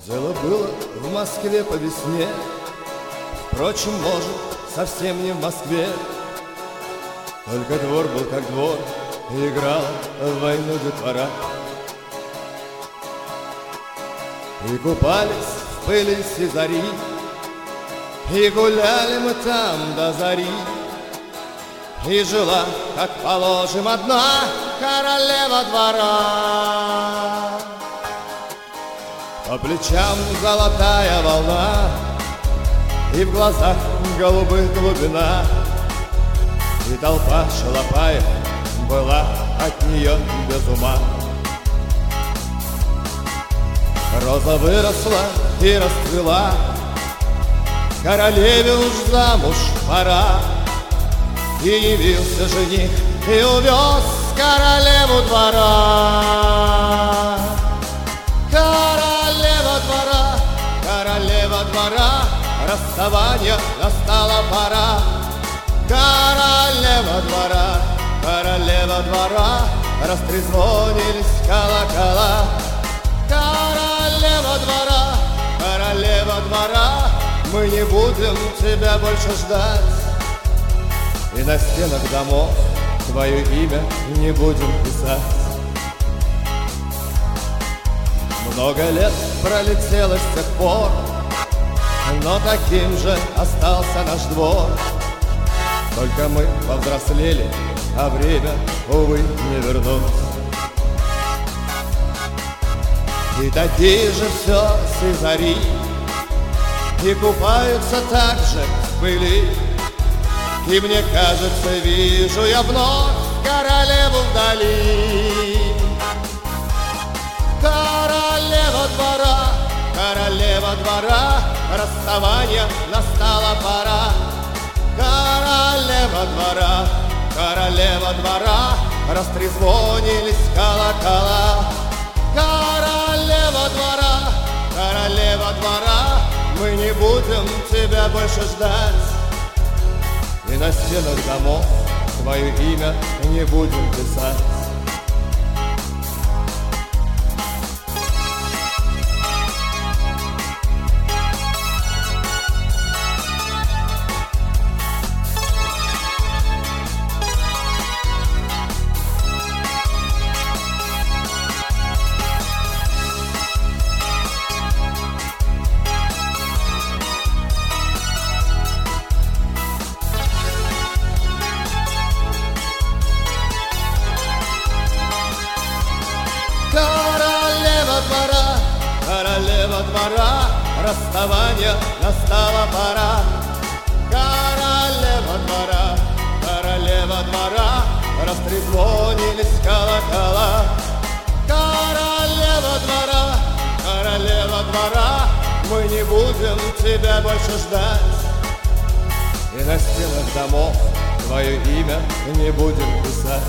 Дело было в Москве по весне, впрочем, может, совсем не в Москве. Только двор был как двор, и играл в войну детвора. И купались в пыли сизари, и гуляли мы там до зари. И жила, как положим, одна королева двора. По плечам золотая волна, и в глазах голубых глубина. И толпа шалопаев была от нее без ума. Роза выросла и расцвела, королеве уж замуж пора. И явился жених и увез королеву двора. Королева двора, королева двора, расставания настала пора. Королева двора, королева двора, растрезвонились колокола. Королева двора, королева двора, мы не будем тебя больше ждать. И на стенах домов твое имя не будем писать. Много лет пролетело с тех пор, но таким же остался наш двор. Только мы повзрослели, а время, увы, не вернуть. И такие же все сизари, и купаются так же в пыли. И мне кажется, вижу я вновь королеву вдали. Королева двора, королева двора, расставания настала пора. Королева двора, королева двора, растрезвонились колокола. Королева двора, королева двора, мы не будем тебя больше ждать. И на стенах домов твое имя не будем писать. Королева двора, королева двора, расставания настала пора. Королева двора, королева двора, растрезвонились колокола. Королева двора, королева двора, мы не будем тебя больше ждать. И на стенах домов твое имя не будем писать.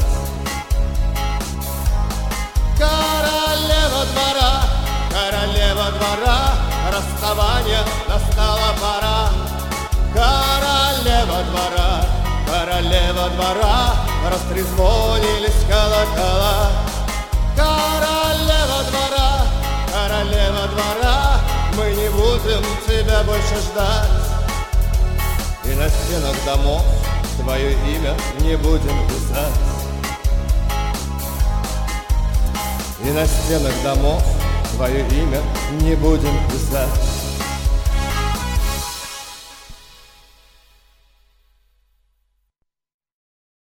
Королева двора, королева двора, расставания настала пора. Королева двора, королева двора, растрезвонились колокола. Королева двора, королева двора, мы не будем тебя больше ждать. И на стенах домов твое имя не будем писать. И на стенах домов твое имя не будем писать.